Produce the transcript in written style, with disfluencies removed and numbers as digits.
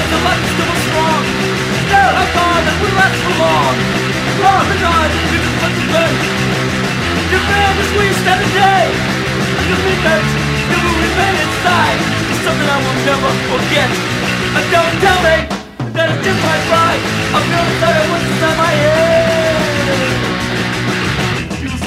the life is still strong. Still how far that will last for long. Long the night, you just put the face. Your man is where you stand today. Your midnight, you will remain inside. It's something I will never forget. And don't tell me that it's just my pride. I'm feeling that it was inside my head.